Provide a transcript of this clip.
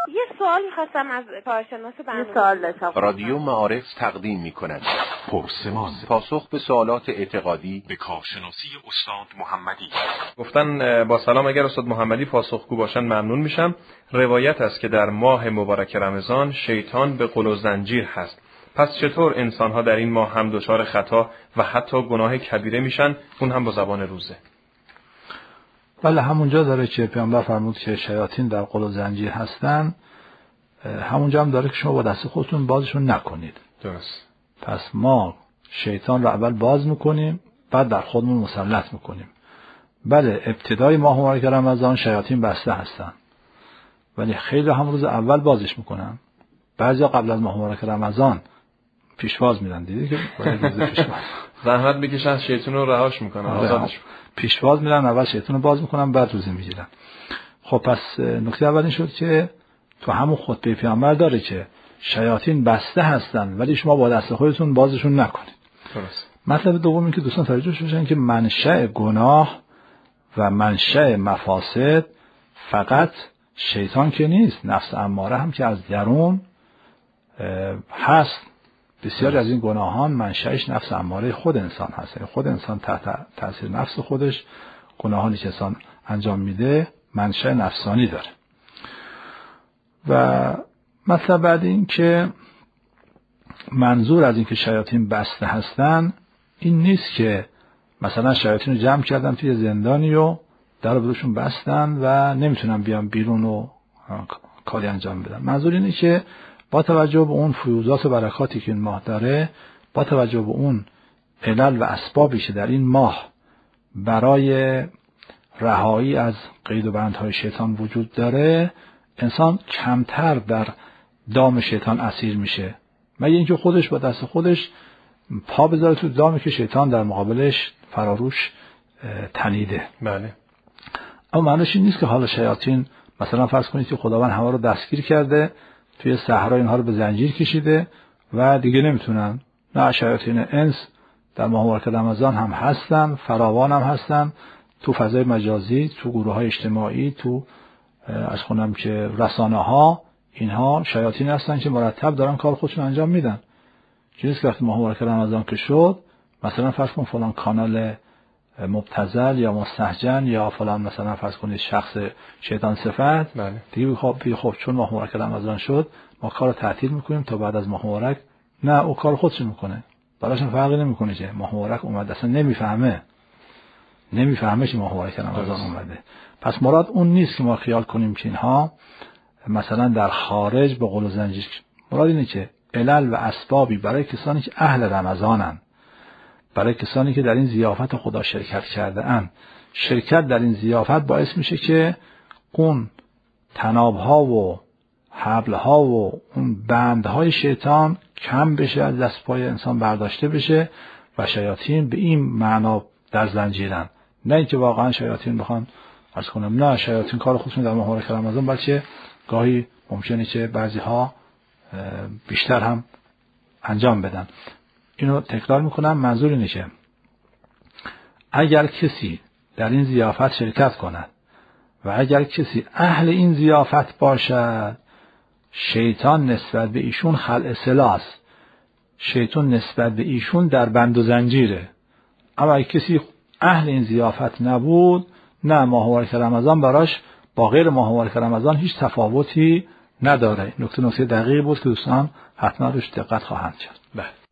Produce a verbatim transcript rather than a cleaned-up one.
یه سوال می‌خواستم از کارشناس برنامه. یه سوال داشتم. رادیو معارف تقدیم می‌کند پرسمان، پاسخ به سوالات اعتقادی به کارشناسی استاد محمدی. گفتن با سلام، اگر استاد محمدی پاسخگو باشن ممنون میشم. روایت است که در ماه مبارک رمضان شیطان به قل و زنجیر هست. پس چطور انسان‌ها در این ماه هم دچار خطا و حتی گناه کبیره میشن، اون هم با زبان روزه؟ بله، همونجا داره که پیامبر فرمود که شیاطین در قل و زنجیر هستن، همونجا هم داره که شما با دست خودتون بازشون نکنید. درست. پس ما شیطان رو اول باز میکنیم، بعد در خودمون مسلط میکنیم. بله، ابتدای ماه مبارک رمضان شیاطین بسته هستن، ولی خیلی هم روز اول بازش میکنن. بعضیا قبل از ماه مبارک رمضان پیشواز میدن، دیدی که باید روز پیشواز زحمت بکشن، شیطان رو رهاش میکنن، آزادش پیشواز میدن، اول شیطان رو باز میکنن، بعد روزه میگیرن. خب پس نکته اول این شد که تو همون خطبه پیامبر داره که شیاطین بسته هستن ولی شما با دست خودتون بازشون نکنید. درست. مطلب دوم این که دوستان توجه بشن که منشأ گناه و منشأ مفاسد فقط شیطان که نیست، نفس اماره هم که از درون هست. بسیاری از این گناهان منشأش نفس اماره خود انسان هست. خود انسان تحت تاثیر نفس خودش گناهانی که انسان انجام میده منشأ نفسانی داره. و مطلب بعد این که منظور از این که شیاطین بسته هستن این نیست که مثلا شیاطین رو جمع کردن توی زندانی و در بروشون بستن و نمیتونن بیان بیرون و کاری انجام بدن. منظور اینه که با توجه به اون فیوضات و برکاتی که این ماه داره، با توجه به اون علل و اسبابی که در این ماه برای رهایی از قید و بندهای شیطان وجود داره، انسان کمتر در دام شیطان اسیر میشه، مگه اینکه خودش با دست خودش پا بذاره تو دامی که شیطان در مقابلش فراروش تنیده. بله. اما معنیش این نیست که حالا شیاطین مثلا فرض کنید که خداوند همه رو دستگیر کرده، توی صحرا اینها رو به زنجیر کشیده و دیگه نمیتونن. نه، شیاطین انس در ماه مبارک رمضان هم هستن، فراوان هم هستن، تو فضای مجازی، تو گروه های اجتماعی، تو از خونم که رسانه ها، اینها شیاطین هستن که مرتب دارن کار خودشون انجام میدن. چیزی که وقتی ماه مبارک رمضان که شد، مثلا فرض کن فلان کانال مبتذل یا مستهجن یا فلان مثلا فرض کنید شخص شیطان صفت، بله. دیگه خب خب چون ماه مبارک رمضان شد ما کارو تعطیل میکنیم تا بعد از ماه مبارک. نه، او کار خودش میکنه، براش فرقی نمیکنه که ماه مبارک اومد، اصلا نمیفهمه نمیفهمه که ماه مبارک رمضان اومده. پس مراد اون نیست که ما خیال کنیم که اینها مثلا در خارج به قل و زنجیر. مراد اینه که علل و اسبابی برای کسانی که اهل رمضانن، برای کسانی که در این ضیافت خدا شرکت کرده اند، شرکت در این ضیافت باعث میشه که اون تنابها و حبلها و اون بندهای شیطان کم بشه، از دست پای انسان برداشته بشه و شیاطین به این معنا در زنجیرن. نه اینکه واقعا شیاطین بخوان عرض کنم، نه، شیاطین کار خودشون در ماه مبارک رمضان، بلکه گاهی ممکنه که بعضی ها بیشتر هم انجام بدن. اینو تکرار میکنم، منظور اینه که اگر کسی در این ضیافت شرکت کند و اگر کسی اهل این ضیافت باشد، شیطان نسبت به ایشون خلع سلاح است، شیطان نسبت به ایشون در بند و زنجیره. اما اگر کسی اهل این ضیافت نبود، نه، ماه مبارک رمضان براش با غیر ماه مبارک رمضان هیچ تفاوتی نداره. نکته نکته دقیق بود که دوستان حتما روش دقت خواهند کرد. بله.